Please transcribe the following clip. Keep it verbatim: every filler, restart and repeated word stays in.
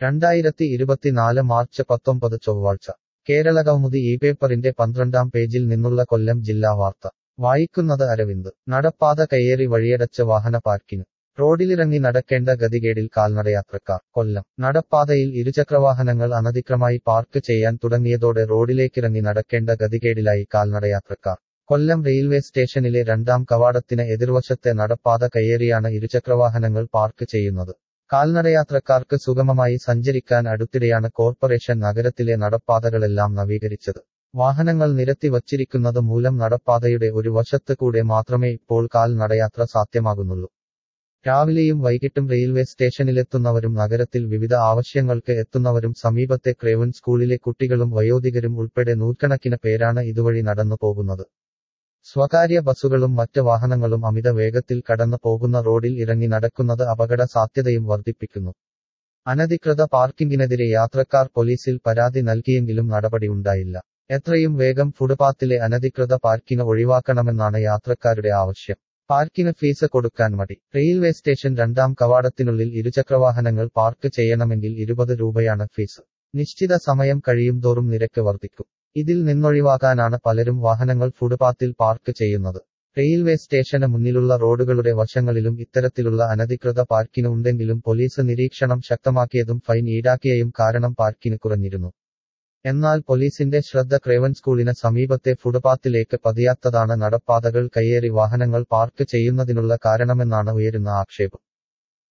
രണ്ടായിരത്തി ഇരുപത്തിനാല് മാർച്ച് പത്തൊമ്പത് ചൊവ്വാഴ്ച കേരളകൗമുദി ഈ പേപ്പറിന്റെ പന്ത്രണ്ടാം പേജിൽ നിന്നുള്ള കൊല്ലം ജില്ലാ വാർത്ത വായിക്കുന്നത് അരവിന്ദ് നടപ്പാത കയ്യേറി വഴിയടച്ച് വാഹന പാർക്കിംഗ് റോഡിലിറങ്ങി നടക്കേണ്ട ഗതികേടിൽ കാൽനടയാത്രക്കാർ കൊല്ലം നടപ്പാതയിൽ ഇരുചക്രവാഹനങ്ങൾ അനധിക്രമായി പാർക്ക് ചെയ്യാൻ തുടങ്ങിയതോടെ റോഡിലേക്കിറങ്ങി നടക്കേണ്ട ഗതികേടിലായി കാൽനടയാത്രക്കാർ കൊല്ലം റെയിൽവേ സ്റ്റേഷനിലെ രണ്ടാം കവാടത്തിന് എതിർവശത്തെ നടപ്പാത കയ്യേറിയാണ് ഇരുചക്രവാഹനങ്ങൾ പാർക്ക് ചെയ്യുന്നത് കാൽനടയാത്രക്കാർക്ക് സുഗമമായി സഞ്ചരിക്കാൻ അടുത്തിടെയാണ് കോർപ്പറേഷൻ നഗരത്തിലെ നടപ്പാതകളെല്ലാം നവീകരിച്ചത് വാഹനങ്ങൾ നിരത്തി വച്ചിരിക്കുന്നത് മൂലം നടപ്പാതയുടെ ഒരു വശത്ത് കൂടെ മാത്രമേ ഇപ്പോൾ കാൽനടയാത്ര സാധ്യമാകുന്നുള്ളൂ രാവിലെയും വൈകിട്ടും റെയിൽവേ സ്റ്റേഷനിലെത്തുന്നവരും നഗരത്തിൽ വിവിധ ആവശ്യങ്ങൾക്ക് എത്തുന്നവരും സമീപത്തെ ക്രേവൻ സ്കൂളിലെ കുട്ടികളും വയോധികരും ഉൾപ്പെടെ നൂറുകണക്കിന് പേരാണ് ഇതുവഴി നടന്നു പോകുന്നത് സ്വകാര്യ ബസുകളും മറ്റ് വാഹനങ്ങളും അമിത വേഗത്തിൽ കടന്നു പോകുന്ന റോഡിൽ ഇറങ്ങി നടക്കുന്നത് അപകട സാധ്യതയും വർദ്ധിപ്പിക്കുന്നു അനധികൃത പാർക്കിംഗിനെതിരെ യാത്രക്കാർ പോലീസിൽ പരാതി നൽകിയെങ്കിലും നടപടിയുണ്ടായില്ല എത്രയും വേഗം ഫുട്പാത്തിലെ അനധികൃത പാർക്കിംഗ് ഒഴിവാക്കണമെന്നാണ് യാത്രക്കാരുടെ ആവശ്യം പാർക്കിന് ഫീസ് കൊടുക്കാൻ മടി റെയിൽവേ സ്റ്റേഷൻ രണ്ടാം കവാടത്തിനുള്ളിൽ ഇരുചക്രവാഹനങ്ങൾ പാർക്ക് ചെയ്യണമെങ്കിൽ ഇരുപത് രൂപയാണ് ഫീസ് നിശ്ചിത സമയം കഴിയുംതോറും നിരക്ക് വർദ്ധിക്കും ഇതിൽ നിന്നൊഴിവാക്കാനാണ് പലരും വാഹനങ്ങൾ ഫുട്പാത്തിൽ പാർക്ക് ചെയ്യുന്നത് റെയിൽവേ സ്റ്റേഷന് മുന്നിലുള്ള റോഡുകളുടെ വശങ്ങളിലും ഇത്തരത്തിലുള്ള അനധികൃത പാർക്കിംഗ് ഉണ്ടെങ്കിലും പോലീസ് നിരീക്ഷണം ശക്തമാക്കിയതും ഫൈൻ ഈടാക്കിയയും കാരണം പാർക്കിംഗ് കുറഞ്ഞിരുന്നു എന്നാൽ പോലീസിന്റെ ശ്രദ്ധ ക്രേവൻ സ്കൂളിന് സമീപത്തെ ഫുട്പാത്തിലേക്ക് പതിയാത്തതാണ് നടപ്പാതകൾ കയ്യേറി വാഹനങ്ങൾ പാർക്ക് ചെയ്യുന്നതിനുള്ള കാരണമെന്നാണ് ഉയരുന്ന ആക്ഷേപം